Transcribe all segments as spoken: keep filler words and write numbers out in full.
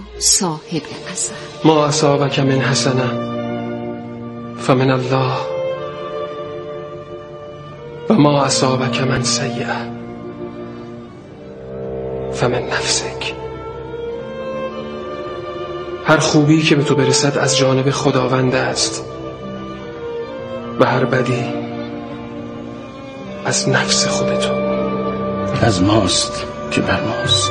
صاحب اثر. ما اصابک من حسنه فمن الله و ما اصابک من سیئه فمن نفسک. هر خوبی که به تو برسد از جانب خداوند است و هر بدی از نفس خودتو. از ماست که بر ماست.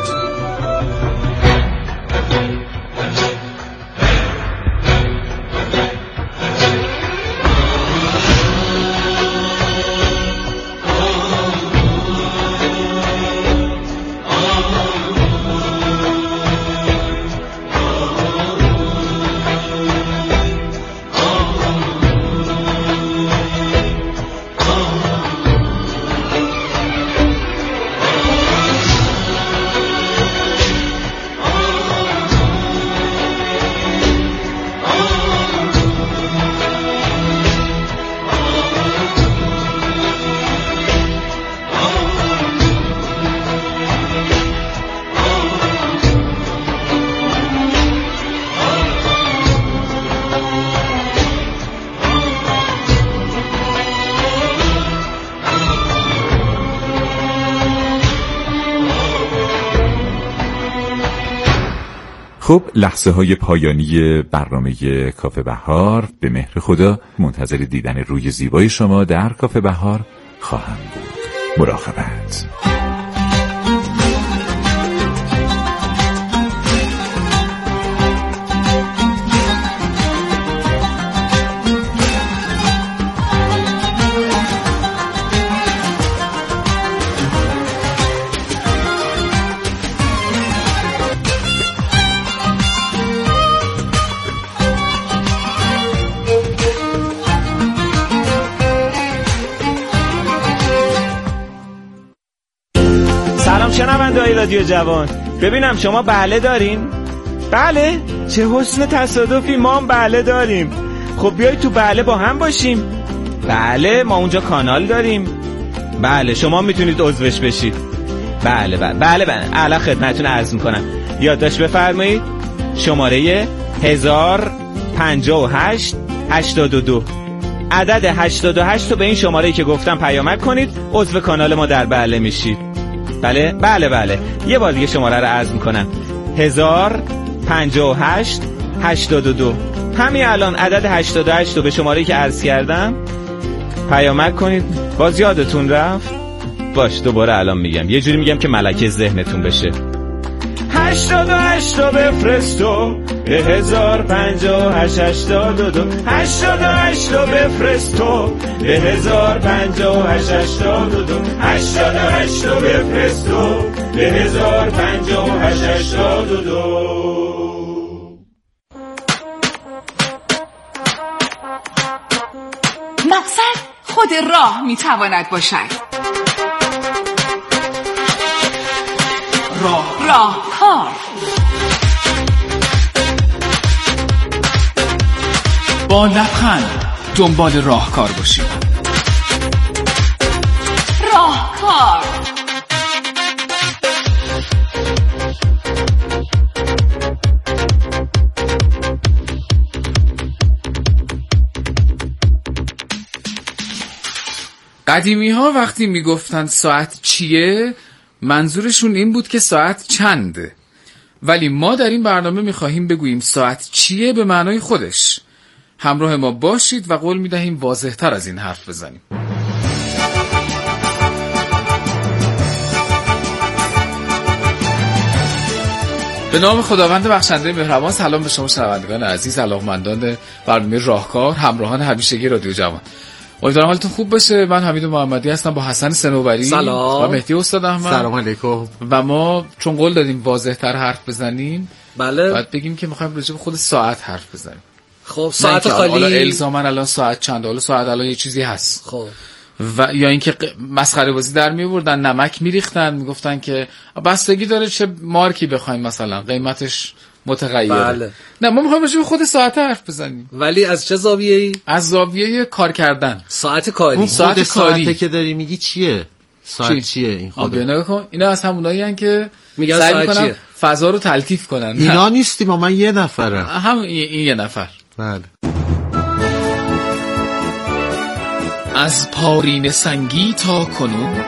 خب لحظه های پایانی برنامه کافه بهار به مهر خدا منتظر دیدن روی زیبای شما در کافه بهار خواهم بود. مراقبت. شنونده‌های رادیو جوان، ببینم شما بله دارین؟ بله؟ چه حسن تصادفی، ما هم بله داریم. خب بیایید تو بله با هم باشیم. بله ما اونجا کانال داریم. بله شما میتونید عضوش بشید. بله بله بله بله الان خدمتتون عرض میکنم. یادداشت بفرمایید. شماره هزار و پنجاه و هشت هشتاد و دو. عدد هشتاد و هشت رو به این شماره‌ای که گفتم پیامک کنید، عضو کانال ما در بله میشید. بله بله بله یه بار دیگه شماره رو عرض میکنم. هزار پنجاه و هشت هشتاد و دو. همین الان عدد هشتاد و هشت رو به شماره‌ای که عرض کردم پیامک کنید. باز یادتون رفت؟ باش دوباره الان میگم، یه جوری میگم که ملکه ذهنتون بشه. هشتاد و هشت رو بفرستو به هزار پنجاه و هشت هشتاد و دو. هشتاد و هشت رو بفرستو به هزار پنجاه و هشت هشتاد و دو. هشتاد و هشت رو بفرستو به هزار پنجاه و هشت هشتاد و دو. مقصد خود راه میتواند باشد. راه راهکار. با لبخند دنبال راهکار باشید. راهکار. قدیمی ها وقتی میگفتن ساعت چیه منظورشون این بود که ساعت چنده، ولی ما در این برنامه میخواهیم بگوییم ساعت چیه به معنای خودش. همراه ما باشید و قول میدهیم واضح‌تر از این حرف بزنیم. به نام خداوند بخشنده مهربان. سلام به شما شنوندگان عزیز، علاقمندان برنامه راهکار، همراهان همیشگی رادیو جوان. امیدوارم حالتون خوب باشه. من حمید محمدی هستم با حسن صنوبری سلام. و مهدی استاد احمد. سلام علیکم. و ما چون قول دادیم واضح‌تر حرف بزنیم، بله، بعد بگیم که می‌خوایم راجع به خود ساعت حرف بزنیم. خب ساعت خالی حالا الزاما الان ساعت چند، حالا ساعت الان یه چیزی هست. خب و یا اینکه مسخره بازی در می‌آوردن، نمک می‌ریختن، میگفتن که بستگی داره چه مارکی بخوایم، مثلا قیمتش متغیره. بله. نه ما می‌خوایم راجع به خود ساعت حرف بزنیم. ولی از چه زاویه‌ای؟ از زاویه کار کردن. ساعت کاری. اون ساعت کاری ساعته که داری میگی چیه؟ ساعت چی؟ چیه این خود؟ آبه نگاه کن، اینا از همونایی هستن که میگن سعی ساعت میکنم چیه؟ فضا رو تلطیف کنن. اینا نیستیم، من یه نفرم. هم این, این یه نفر. بله. از پارین سنگی تا کنون،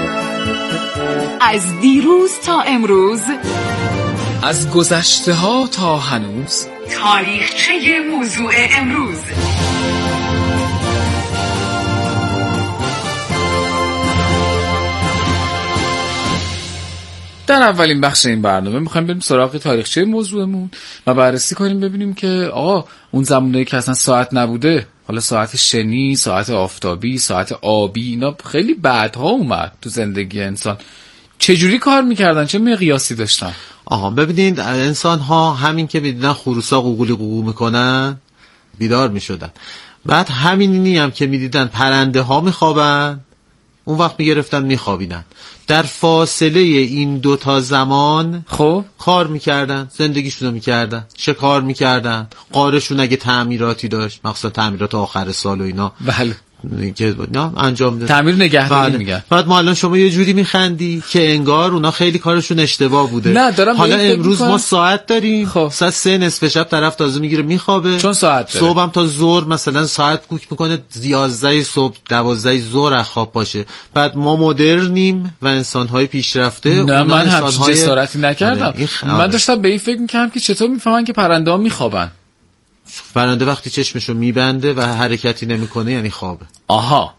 از دیروز تا امروز، از گذشته ها تا هنوز، تاریخچه موضوع امروز. در اولین بخش این برنامه میخوایم بریم سراغ تاریخچه موضوعمون و بررسی کنیم ببینیم که آقا اون زمانهایی که اصلا ساعت نبوده، حالا ساعت شنی، ساعت آفتابی، ساعت آبی، اینا خیلی بعدها اومد تو زندگی انسان. چجوری کار میکردن؟ چه مقیاسی داشتن؟ آها ببینید، انسان ها همین که میدیدن خروسا قوقولی قوقو میکنن بیدار میشدن. بعد همینی هم که میدیدن پرنده ها میخوابن، اون وقت میگرفتن میخوابیدن. در فاصله این دوتا زمان خب کار میکردن، زندگیشون رو میکردن، شکار میکردن، قارشون اگه تعمیراتی داشت، مخصوصا تعمیرات آخر سال و اینا، بله که نه انجام میدن، تعمیر نگهداری بله. میگن. بعد ما الان شما یه جوری میخندی که انگار اونا خیلی کارشون اشتباه بوده. نه دارم حالا امروز ما ساعت داریم، خب. ساعت سه نصف شب طرف تازه میگیره میخوابه، چون ساعت داره. صبحم تا ظهر مثلا ساعت کوک میکنه یازده صبح دوازده ظهر از خواب باشه. بعد ما مدرنیم و انسان‌های پیشرفته. نه من همچین انسان‌های... جسارتی نکردم. خ... من داشتم به این فکر میکنم که چطور میفهمن که پرنده ها میخوابن. پرنده وقتی چشمشو میبنده و حرکتی نمیکنه یعنی خوابه. آها.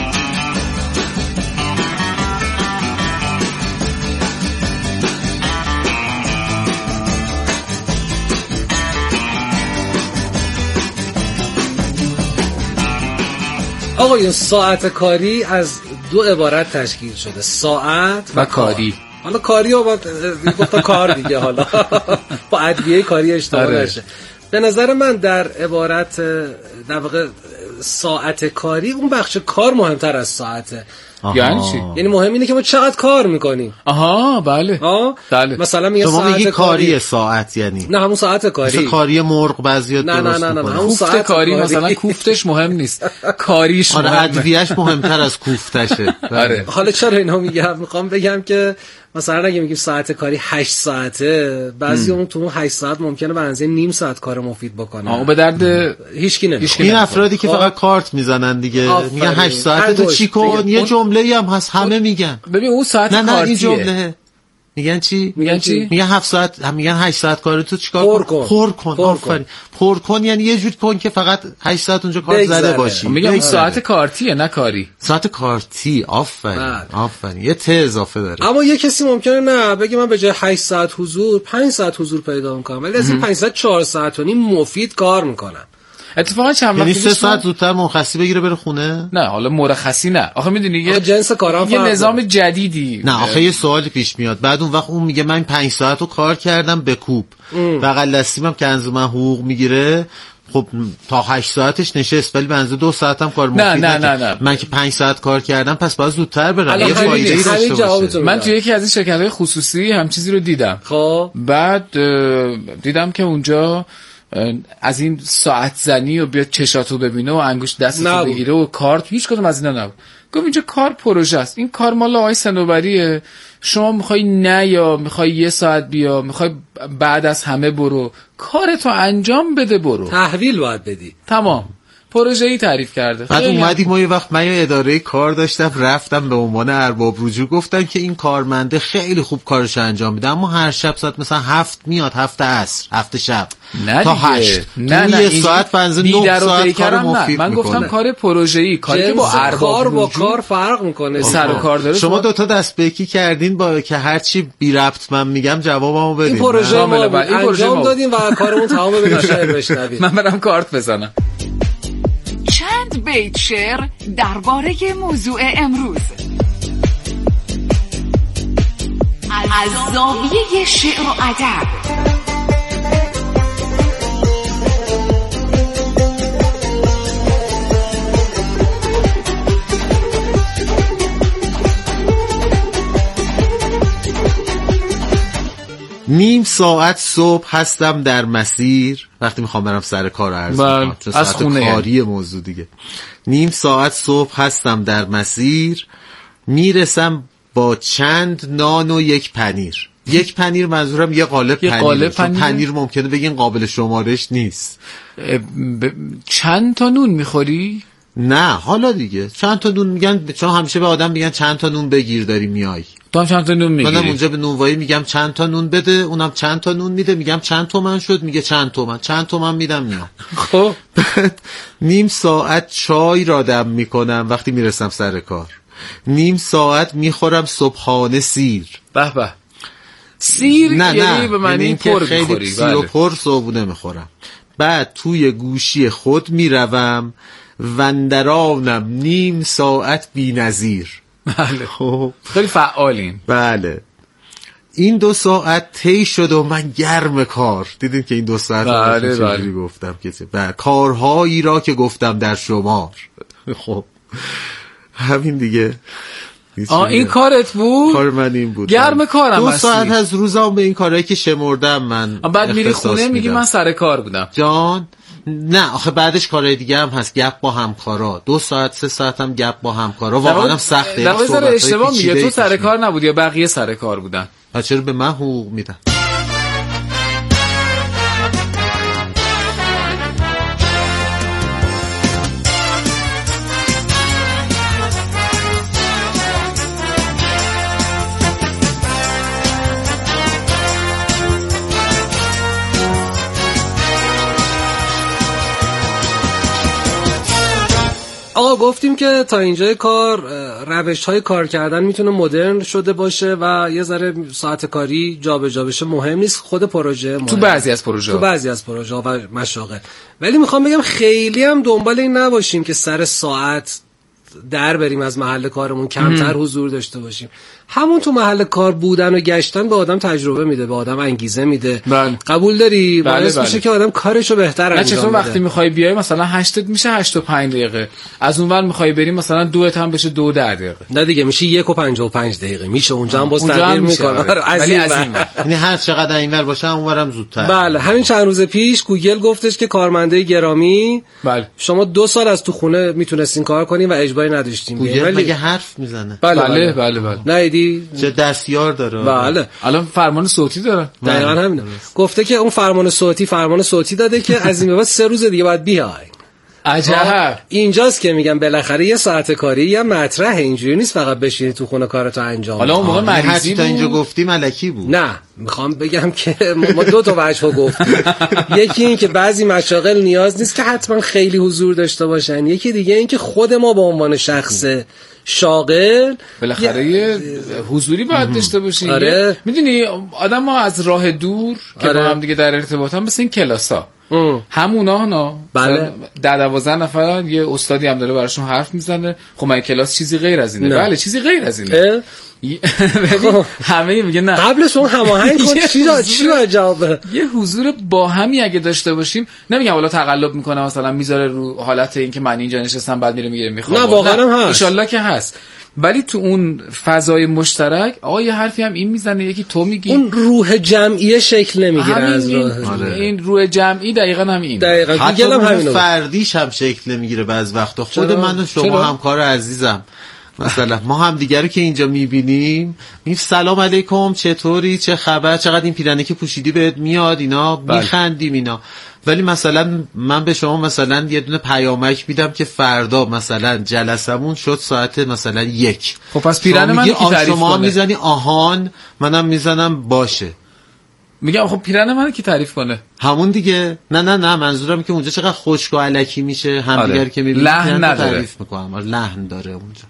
آقایون، ساعت کاری از دو عبارت تشکیل شده، ساعت و, و کاری. حالا کاری ها با گفتم کار دیگه، حالا با ادویه کاری اشتباه نشه. به نظر من در عبارت در واقع ساعت کاری اون بخش کار مهمتر از ساعته. یعنی چی؟ یعنی مهم اینه که ما چقدر کار میکنیم. آها بله. آه؟ بله. مثلا میگه شما ساعت میگی کاری کاری ساعت، یعنی نه همون ساعت کاری، مثل کاری مرغ بعضیا نه درست نه نه میکنن. نه همون کوفت ساعت کاری, کاری مثلا کوفتش مهم نیست، کاریش آره مهمه. ادویه‌اش مهمتر از کوفتشه. آره. حالا چرا اینا میگم؟ میخوام بگم که مثلا اگه میگیم ساعت کاری هشت ساعته، بعضی اون تو هشت ساعت ممکنه به اندازه نیم ساعت کار مفید بکنه. آه به درد هیچ کی نمیخوره. این افرادی که فقط کارت میزنن دیگه، میگن هشت ساعته تو چی کن؟ یه جمله‌ای هم هست همه میگن. ببین اون ساعت نه نه کارتیه. این جمله میگن چی؟ میگن چی؟ میگن هفت ساعت، هم میگن هشت ساعت کار تو چیکار پر کن؟ کن. پر کن. پر آفرین. پر کن یعنی یه جور کن که فقط هشت ساعت اونجا کار زده باشی. میگم اون ساعت کارتیه نه کاری. ساعت کارتی. آفرین. آفرین. یه ته اضافه داره. اما یه کسی ممکنه نه بگه من به جای هشت ساعت حضور پنج ساعت حضور پیدا میکنم، ولی از این پنج ساعت چهار ساعت و نیم مفید کار میکنم. اتفاقا چند وقت یعنی سه ساعت زودتر مرخصی بگیره بره خونه؟ نه حالا مرخصی نه. آخه میدونی یه جنس کارام یه نظام جدیدی. نه آخه یه سوالی پیش میاد. بعد اون وقت اون میگه من پنج ساعت رو کار کردم به کوب. بغل دستیمم که از من حقوق میگیره. خب تا هشت ساعتش نشست ولی بنزه دو ساعت هم کار مفید نه نه نه نه من که پنج ساعت کار کردم پس باید زودتر برم. یه فایده‌ای داشته باشه. من توی یکی از این شرکت‌های خصوصی هم چیزی رو دیدم. خب بعد دیدم که اونجا از این ساعت زنی و بیاد چشاتو ببینه و انگشت دستتو بگیره و کارت، هیچ کدوم از اینا نبود. گفت اینجا کار پروژه است، این کار مال آقای صنوبریه، شما میخوای نه یا میخوای یه ساعت بیا، میخوای بعد از همه برو، کارتو انجام بده برو، تحویل باید بدی. تمام. پروژه‌ای تعریف کرده. بعد اومدیم ما یه وقت من یه اداره کار داشتم، رفتم به عنوان ارباب رجوع، گفتن که این کارمنده خیلی خوب کارش انجام میده اما هر شب ساعت مثلا هفت میاد، هفت عصر، هفت شب نه تا دیگه. هشت نه نه نه یه ساعت بنزه نه ساعت کار مفید من گفتم کار پروژه‌ای، کاری که با ارباب کار با کار فرق میکنه، سر و کار داره. شما دوتا دست به یکی کردین با که هرچی بی ربط من میگم جوابمو بدین. این پروژه ما بود. این انجام دادیم و کارمون تمام به نشر بشنوید. من برم کارت بزنم. چند بیت شعر درباره موضوع امروز از زاویه شعر و ادب. نیم ساعت صبح هستم در مسیر، وقتی میخوام برم سر کار عرض کنم چون از ساعت خونه کاری یعنی. موضوع دیگه. نیم ساعت صبح هستم در مسیر، میرسم با چند نان و یک پنیر. یک پنیر منظورم یه قالب یه پنیر. قالب چون پنیر. پنیر ممکنه بگین قابل شمارش نیست. ب... چند تا نون میخوری؟ نه حالا دیگه چند تا نون میگن، چون همیشه به آدم میگن چند تا نون بگیر داری میای. تو هم چند تا نون میگیری؟ منم اونجا به نونوایی میگم چند تا نون بده، اونم چند تا نون میده، میگم چند تومن شد، میگه چند تومن، چند تومن میدم میام. خب نیم ساعت چای را دم میکنم وقتی میرسم سر کار. نیم ساعت میخورم صبحانه سیر. به به. سیر نه یعنی نه به معنی یعنی پر خیلی میخوری. سیر و پر صبحونه میخورم. بعد توی گوشی خود میروم وندرانم نیم ساعت بی نظیر. بله خب خیلی فعالین. بله این دو ساعت طی شد و من گرم کار. دیدین که این دو ساعت بله چجوری بله. گفتم که بله کارهایی را که گفتم در شمار. خب همین دیگه. آه این کارت بود؟ کار من این بود. گرم کارم دو هستی. ساعت از روزم به این کارهایی که شمردم من بعد میری اختصاص خونه میگی میدم. من سر کار بودم جان نه آخه بعدش کارهای دیگه هم هست، گپ با همکارا، دو ساعت سه ساعت هم گپ با همکارا، واقعا هم سخته. در واقع اشتباه میگه، تو سر کار نبودی یا بقیه سر کار بودن؟ چرا به من حقوق میدن؟ آقا گفتیم که تا اینجای کار روش های کار کردن میتونه مدرن شده باشه و یه ذره ساعت کاری جابجا بشه مهم نیست، خود پروژه مهم. تو بعضی از پروژه تو بعضی از پروژه و مشاغل. ولی میخوام بگم خیلی هم دنبال این نباشیم که سر ساعت در بریم از محل کارمون، کمتر حضور داشته باشیم. همون تو محل کار بودن و گشتن به آدم تجربه میده، به آدم انگیزه میده. بله. قبول داری؟ بله باعث بله. میشه که آدم کارشو بهتر انجام بده. چطور وقتی میخوای بیای مثلا هشتت میشه هشت و پنج دقیقه، از اونور میخوای بریم مثلا دوت هم بشه دو در دقیقه. نه دیگه میشه یک و پنج و پنج دقیقه میشه، اونجا هم باز تغییر میکنه. ولی از این یعنی هر چقدر اینور باشه اونورم زودتر. بله همین چند روز پیش گوگل گفتش که کارمنده گرامی بله شما دو سال از تو خونه میتونستین کار کنین و اجباری نداشتین. گوگل ولی مگه حرف میزنه؟ بله بله بله, بله, بله. نیدی چه دستیار داره. بله الان فرمان صوتی داره. دقیقاً همینه. گفته که اون فرمان صوتی فرمان صوتی داده که از این به بعد سه روز دیگه باید بیای. عجب. اینجاست که میگم بالاخره یه ساعت کاری یا مطرحه، اینجوری نیست فقط بشینی تو خونه کارتو انجام بدی. حالا اون موقع مریضی تا اینجا بود. گفتی ملکی بود. نه میخوام بگم که ما دو تا وجهو گفتیم. یکی این که بعضی مشاغل نیاز نیست که حتما خیلی حضور داشته باشن، یکی دیگه این که خود ما به عنوان شخص شاغل بالاخره یه حضوری باید داشته باشیم. آره. میدونی آدم ها از راه دور که آره. با هم دیگه در ارتباطن مثل این کلاسا ام. همونا نه بله. در دوازده نفر یه استادی هم داره براشون حرف میزنه. خب من کلاس چیزی غیر از اینه؟ نه. بله چیزی غیر از اینه. ببین همه میگه نه قبلش اون هماهنگ کن. چی را چی را جواب یه حضور با همی اگه داشته باشیم، نمیگم والا تقلب میکنه مثلا میذاره رو حالت این که من اینجا نشستم بعد میره میگه میخوام. نه واقعا هم هست ان شاءالله که هست، ولی تو اون فضای مشترک آقا یه حرفی هم این میزنه یکی تو میگی، اون روح جمعی شکل نمیگیره از راه. آره. این روح جمعی دقیقاً هم این دقیقاً حتی گلم روح همینو فردیش هم شکل نمیگیره بعض وقتا. خود چرا؟ من و شما چرا؟ همکار عزیزم مثلا ما هم دیگه رو که اینجا میبینیم میگیم سلام علیکم چطوری چه خبر چقدر این پیرنه که پوشیدی بهت میاد اینا بله. میخندیم اینا. ولی مثلا من به شما مثلا یه دونه پیامک میدم که فردا مثلا جلسمون شد ساعت مثلا یک. خب پس پیرنه من کی تعریف شما کنه؟ میزنی آهان منم میزنم باشه. میگم خب پیرنه من کی تعریف کنه؟ همون دیگه. نه نه نه منظورم که اونجا چقدر خشک و الکی میشه هم آره. دیگر که میبینید لحن نداره. تعریف میکنم لحن داره اونجا.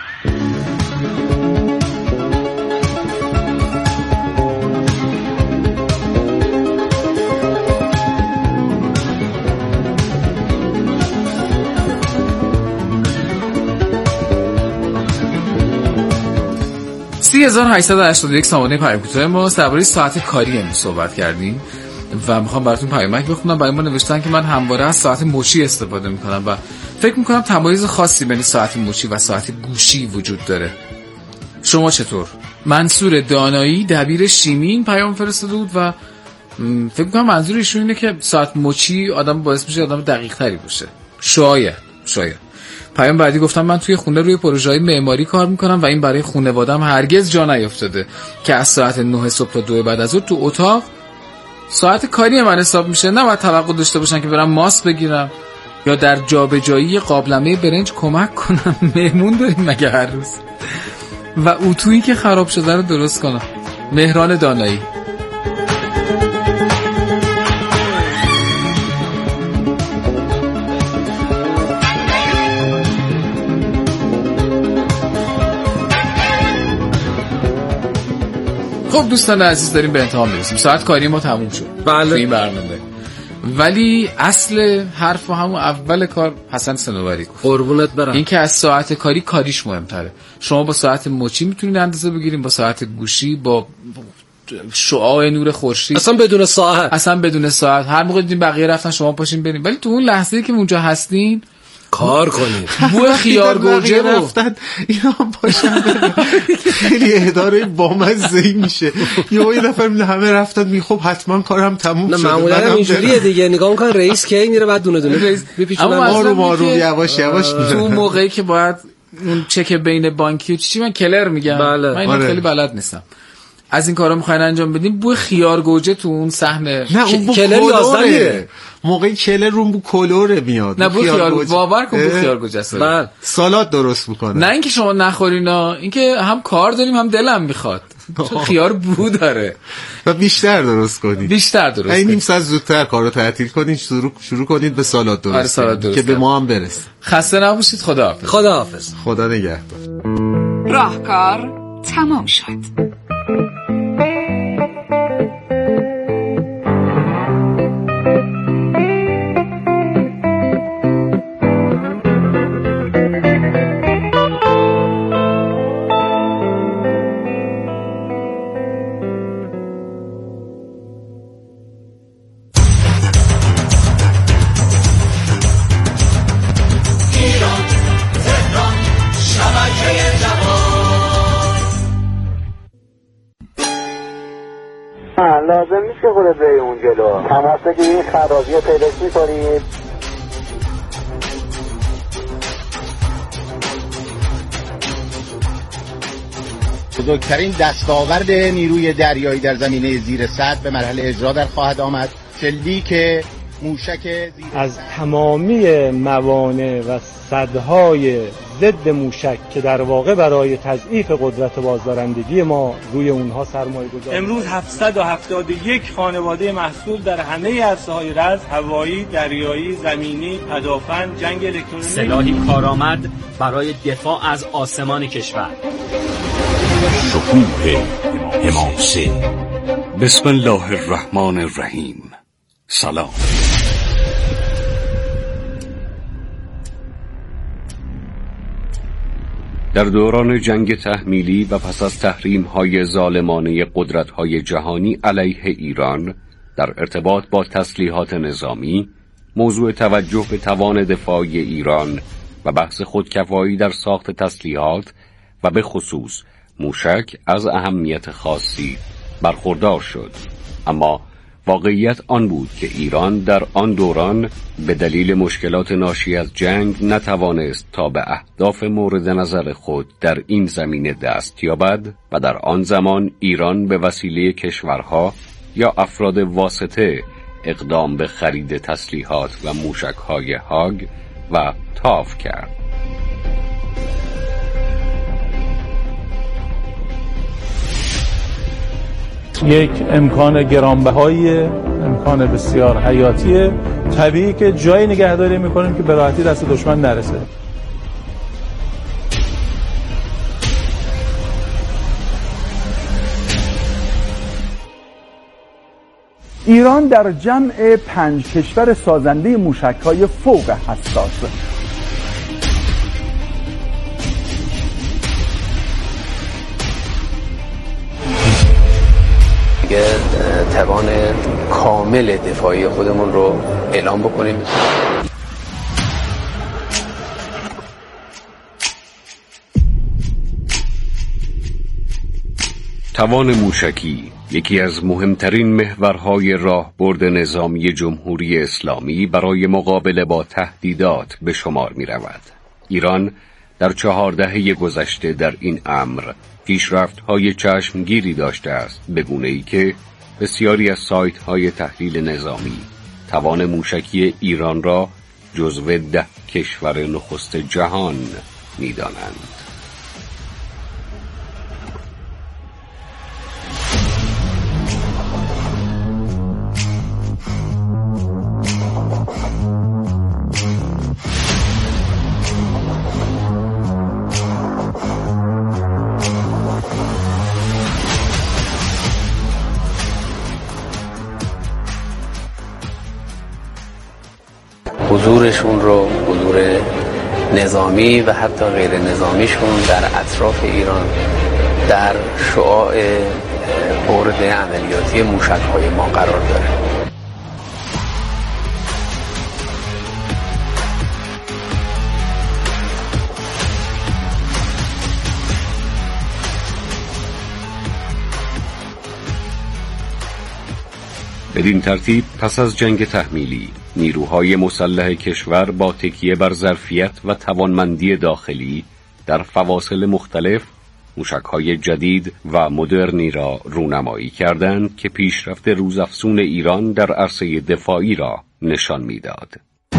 سی هزار و هشتصد و هشتاد و یک سامانه پیام کوتاه ما درباره ساعت کاری امروز صحبت کردیم و میخوام براتون پیامک بخونم. برای ما نوشتن که من همواره از ساعت مچی استفاده میکنم و فکر میکنم تمایز خاصی بین ساعت مچی و ساعت گوشی وجود داره. شما چطور؟ منصور دانایی دبیر شیمی این پیام فرستاده بود و فکر میکنم منظور ایشون اینه که ساعت مچی آدم باعث میشه آدم دقیق تری باشه. شاید شاید پیام بعدی گفتم من توی خونه روی پروژه‌های معماری کار میکنم و این برای خانواده‌ام هرگز جا نیافتاده که از ساعت نه صبح تا دو بعد از ظهر تو اتاق ساعت کاری من حساب میشه. نباید توقع داشته باشن که برم ماست بگیرم یا در جابجایی قابلمه برنج کمک کنم. مهمون داریم مگه هر روز؟ و اتویی که خراب شده رو درست کنم. مهران دانایی. خب دوستان عزیز داریم به انتها میرسیم. ساعت کاری ما تموم شد. بله. تو این برنامه. ولی اصل حرف و همون اول کار حسن صنوبری گفت. قربونت برم. این که از ساعت کاری کاریش مهمتره. شما با ساعت مچی میتونید اندازه بگیریم، با ساعت گوشی، با شعاع نور خورشید، اصلا بدون ساعت اصلا بدون ساعت. هر موقع دیدین بقیه رفتن شما پاشین بریم، ولی تو اون لحظه‌ای که اونجا هستین کار کنید. بو خیار گوجه رو رفتن اینا باشن خیلی اداره بامزه‌ای میشه. یه نفر میگه همه رفتن می خب حتما کارم تموم شده. نه معمولا اینجوریه دیگه. نگاه می‌کن رئیس کی میره بعد دونه دونه بپیچونن. ما رو ما رو یواش یواش میره. تو موقعی که باید اون چک بین بانکی و چی من کلر میگم. بله. من اینو آره. خیلی بلد نیستم. از این کارا میخواین انجام بدیم. بوی خیار گوجه تو اون صحنه نه اون بو کلره. موقعی کلر رو بو کلوره میاد. نه بو خیار گوجه باور کن بو خیار گوجه است. بله. سالاد درست میکنه. نه اینکه شما نخورینا، اینکه هم کار داریم هم دلم میخواد. خیار بو داره و بیشتر درست کنید. بیشتر درست. این نیم ساعت زودتر کارو تعطیل کنید، شروع شروع کنید به سالاد درست. آره سالاد درست که به ما هم برسه. خسته نباشید. خداحافظ. خداحافظ. خدا نگهدار. راهکار تمام شد. لازم نیست که خودت بری اون جلو. تماس بگیرید، خرابی رو پیداش می‌کنید. بزرگترین دستاورد نیروی دریایی در زمینه زیر سطح به مرحله اجرا در خواهد آمد. شلیک موشک زیر از تمامی موانع و سدهای ضد موشک که در واقع برای تضعیف قدرت بازدارندگی ما روی اونها سرمایه گذاری. امروز هفتصد و هفتاد و یک خانواده محصول در همه عرصه‌های رز، هوایی، دریایی، زمینی، پدافند، جنگ الکترونیکی، سلاحی کارآمد برای دفاع از آسمان کشور. شکوه حماسه. بسم الله الرحمن الرحیم. سلام. در دوران جنگ تحمیلی و پس از تحریم‌های ظالمانه قدرت‌های جهانی علیه ایران در ارتباط با تسلیحات نظامی، موضوع توجه به توان دفاعی ایران و بحث خودکفایی در ساخت تسلیحات و به خصوص موشک از اهمیت خاصی برخوردار شد. اما واقعیت آن بود که ایران در آن دوران به دلیل مشکلات ناشی از جنگ نتوانست تا به اهداف مورد نظر خود در این زمینه دست یابد و در آن زمان ایران به وسیله کشورها یا افراد واسطه اقدام به خرید تسلیحات و موشک‌های هاگ و تاف کرد. یک امکان گرانبهایی، امکان بسیار حیاتیه، طبیعی که جایی نگهداری میکنیم که به راحتی دست دشمن نرسه. ایران در جمع پنج کشور سازنده موشک‌های فوق حساس توان کامل دفاعی خودمون رو اعلام بکنیم. توان موشکی یکی از مهمترین محورهای راهبرد نظامی جمهوری اسلامی برای مقابله با تهدیدات به شمار می رود. ایران در چهار دهه گذشته در این امر پیشرفت‌های چشمگیری داشته است، به گونه‌ای که بسیاری از سایت‌های تحلیل نظامی توان موشکی ایران را جزو ده کشور نخست جهان می‌دانند. حضورشون رو، حضور نظامی و حتی غیر نظامیشون در اطراف ایران در شعاع برد عملیاتی موشک‌های ما قرار داره. بدین ترتیب پس از جنگ تحمیلی نیروهای مسلح کشور با تکیه بر ظرفیت و توانمندی داخلی در فواصل مختلف موشک‌های جدید و مدرنی را رونمایی کردند که پیشرفت روزافزون ایران در عرصه دفاعی را نشان می‌داد.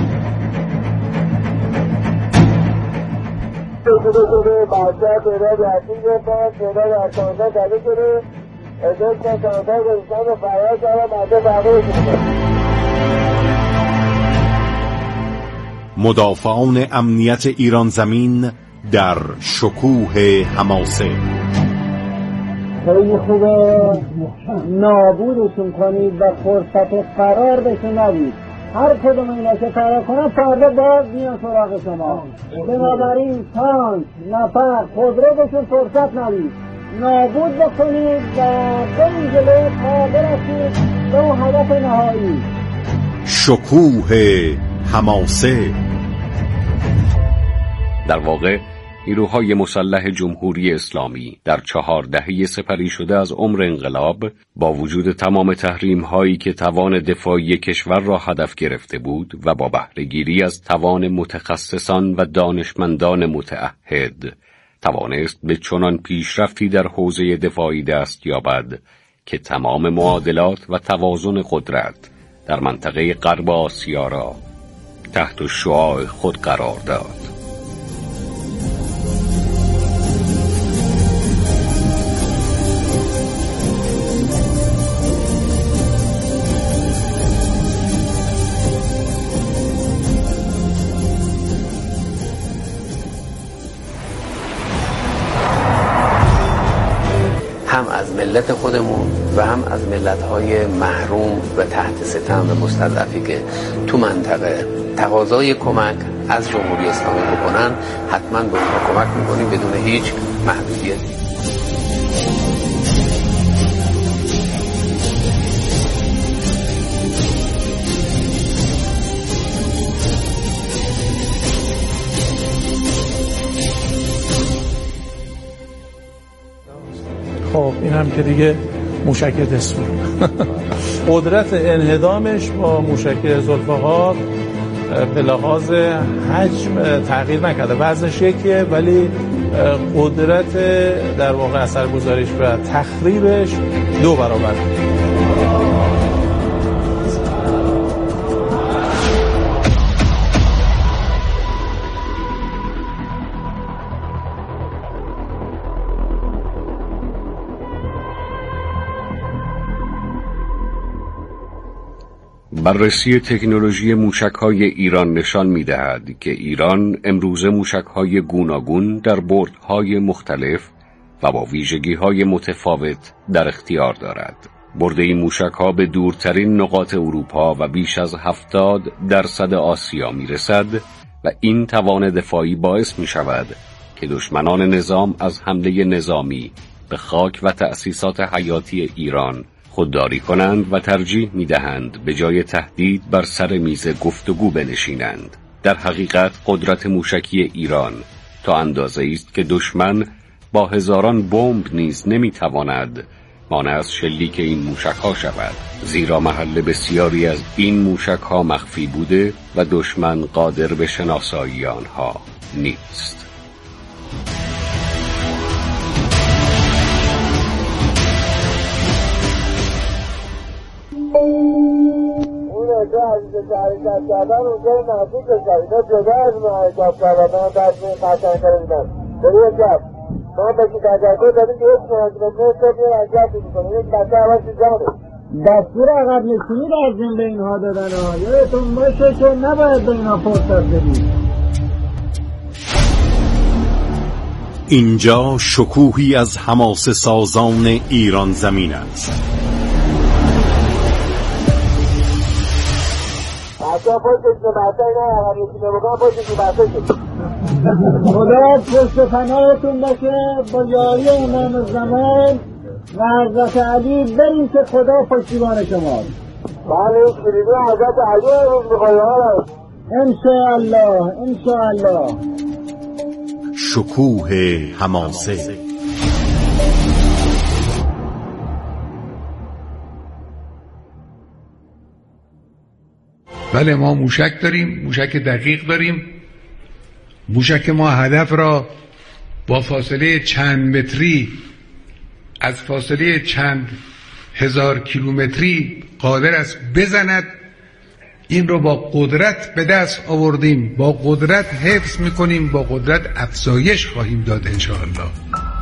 مدافعان امنیت ایران زمین در شکوه حماسه. خیلی خوبه نابودشون کنید و فرصت فرار بهشون ندید. هر کدوم اینا که فرار کنن فردا باز میان سراغ شما. بنابراین تانک، نفر، خودروشون فرصت ندید، نابود بکنید و برید جلو تا برسید به اون هدف نهایی. شکوه حماسه. در واقع نیروهای مسلح جمهوری اسلامی در چهار دهه سپری شده از عمر انقلاب با وجود تمام تحریم هایی که توان دفاعی کشور را هدف گرفته بود و با بهره‌گیری از توان متخصصان و دانشمندان متعهد توانست به چنان پیشرفتی در حوزه دفاعی دست یابد که تمام معادلات و توازن قدرت در منطقه غرب آسیا را تحت شعاع خود قرار داد. هم از ملت خودمون و هم از ملت‌های محروم و تحت ستم و مستضعفی که تو منطقه تقاضای کمک از جمهوری اسلامی بکنن، حتما به اونها کمک میکنیم بدون هیچ محدودیتی. خب این هم که دیگه موشک دسپور قدرت انهدامش با موشک ذوالفقار به لحاظ حجم تغییر نکرده، وزنش یکیه ولی قدرت در واقع اثرگذاریش و تخریبش دو برابر. بررسی تکنولوژی موشک‌های ایران نشان می‌دهد که ایران امروزه موشک‌های گوناگون در بردهای مختلف و با ویژگی‌های متفاوت در اختیار دارد. برد این موشک‌ها به دورترین نقاط اروپا و بیش از هفتاد درصد آسیا می‌رسد و این توان دفاعی باعث می‌شود که دشمنان نظام از حمله نظامی به خاک و تأسیسات حیاتی ایران خودداری کنند و ترجیح می‌دهند به جای تهدید بر سر میز گفتگو بنشینند. در حقیقت قدرت موشکی ایران تا اندازه‌ای است که دشمن با هزاران بمب نیز نمی‌تواند مانع از شلیک این موشک‌ها شود، زیرا محل بسیاری از این موشک‌ها مخفی بوده و دشمن قادر به شناسایی آنها نیست. اون اجا عزیز که حرکت کردن اونجا نزدیک بشن، اینا جدا از ما حرکت کردن، من بعد می قشنگ کردن بری اجاب ما بکی تجربه دادیم که یک سنتیمتر صبح یه حرکت میکنه، یک بچه عوض جانه دستور عقب نشینی در زن به اینها دادن ها، یادتون باشه که نباید به اینها فرصت بدید. اینجا شکوهی از حماسه سازان ایران زمین است. بچه ها پشتش که بچه اینا عقب نشینه بکنم پشتش که بچه شد. خدا پشت پناهتون باشه با یاری امام زمان و حضرت علی، بریم که خدا پشتیبان شما. بله این شریفه حضرت علی امروز میخواهی ها انشاءالله انشاءالله. شکوه حماسه. بله ما موشک داریم، موشک دقیق داریم. موشک ما هدف را با فاصله چند متری از فاصله چند هزار کیلومتری قادر است بزند. این رو با قدرت به دست آوردیم، با قدرت حفظ میکنیم، با قدرت افزایش خواهیم داد انشاءالله.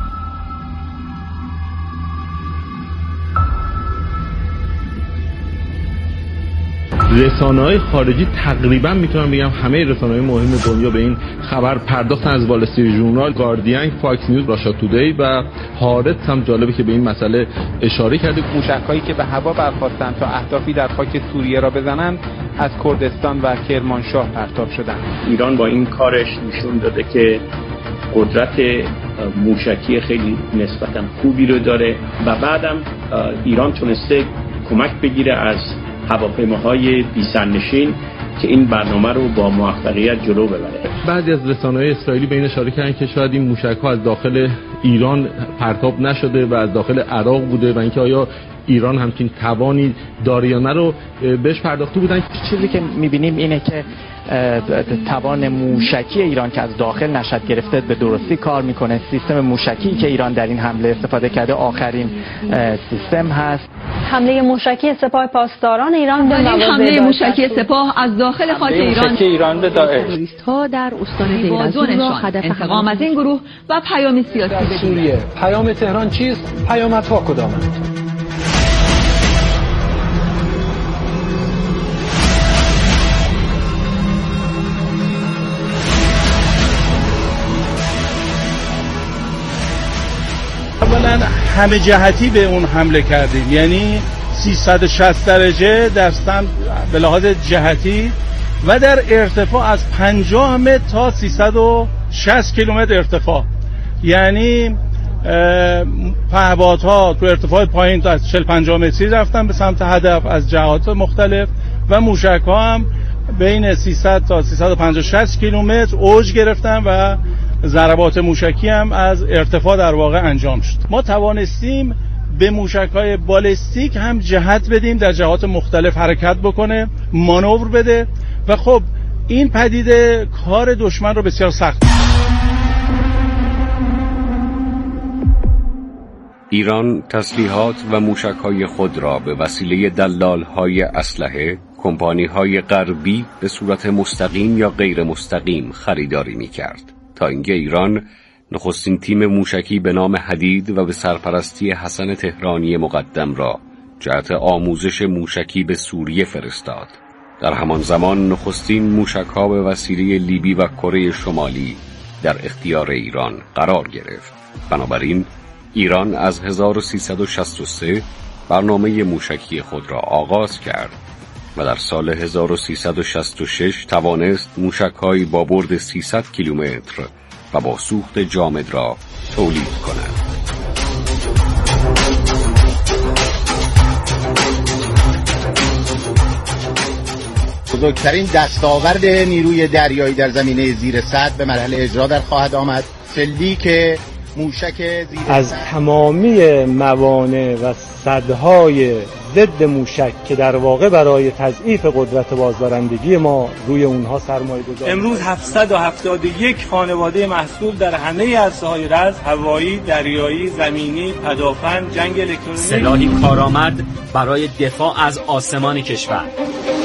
رسانه‌های خارجی تقریبا میتونم بگم همه رسانه‌های مهم دنیا به این خبر پرداختن، از وال استریت ژورنال، گاردین، فاکس نیوز، راشا تودی و هارتس هم جالبه که به این مسئله اشاره کرده. موشک‌هایی که به هوا برخاستند تا اهدافی در خاک سوریه را بزنند از کردستان و کرمانشاه پرتاب شدند. ایران با این کارش نشون داده که قدرت موشکی خیلی نسبتاً خوبی رو داره و بعدم ایران تونسته کمک بگیره از هواپیماهای بی‌سرنشین که این برنامه رو با موفقیت جلو ببره. بعضی از رسانه‌های اسرائیلی به این اشاره کردن که شاید این موشک‌ها از داخل ایران پرتاب نشده و از داخل عراق بوده و اینکه آیا ایران همچین توانی داره یا نه رو بهش پرداخته بودن. چیزی که می‌بینیم اینه که توان موشکی ایران که از داخل نشد گرفته به درستی کار میکنه. سیستم موشکی که ایران در این حمله استفاده کرده آخرین سیستم هست. حمله موشکی سپاه پاسداران ایران به حمله موشکی سپاه از داخل خاک ایران ایران به داعش ها در استان دیرزور را هدف انتقام از این گروه و پیام سیاسی سوریه. پیام تهران چیست؟ پیامدها کدامند؟ اولا همه جهتی به اون حمله کردیم، یعنی سیصد و شصت درجه در سمت به لحاظ جهتی و در ارتفاع از پنجاه متر تا سیصد و شصت کیلومتر ارتفاع، یعنی پهپادها تو ارتفاع پایین تا چهل پنجاه متری رفتن به سمت هدف از جهات مختلف و موشک ها هم بین سیصد تا سیصد و پنجاه شصت کیلومتر اوج گرفتن و ضربات موشکی هم از ارتفاع در واقع انجام شد. ما توانستیم به موشک‌های بالستیک هم جهت بدیم، در جهات مختلف حرکت بکنه، مانور بده و خب این پدیده کار دشمن رو بسیار سخت. ایران تسلیحات و موشک‌های خود را به وسیله دلال‌های اسلحه، کمپانی‌های غربی به صورت مستقیم یا غیر مستقیم خریداری می‌کرد. تا اینکه ایران نخستین تیم موشکی به نام حدید و به سرپرستی حسن تهرانی مقدم را جهت آموزش موشکی به سوریه فرستاد. در همان زمان نخستین موشک‌ها به وسیله لیبی و کره شمالی در اختیار ایران قرار گرفت. بنابراین ایران از هزار و سیصد و شصت و سه برنامه موشکی خود را آغاز کرد و در سال هزار و سیصد و شصت و شش توانست موشک‌های با برد سیصد کیلومتر و با سوخت جامد را تولید کند. بزرگترین دستاورد نیروی دریایی در زمینه زیر سد به مرحله اجرا در خواهد آمد. شلیک موشک زیر از تمامی موانع و سدهای ضد موشک که در واقع برای تضعیف قدرت بازدارندگی ما روی اونها سرمایه گذاری. امروز هفتصد و هفتاد و یک خانواده محصول در همه عرصه‌های رز، هوایی، دریایی، زمینی، پدافند، جنگ الکترونیکی، سلاحی کارآمد برای دفاع از آسمان کشور.